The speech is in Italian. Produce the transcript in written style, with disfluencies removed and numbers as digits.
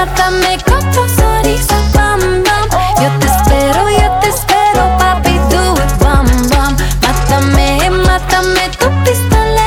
mátame con tu sonrisa, bam bam. Yo te espero, papi, do it, bam bam. Mátame, mátame, tu pistola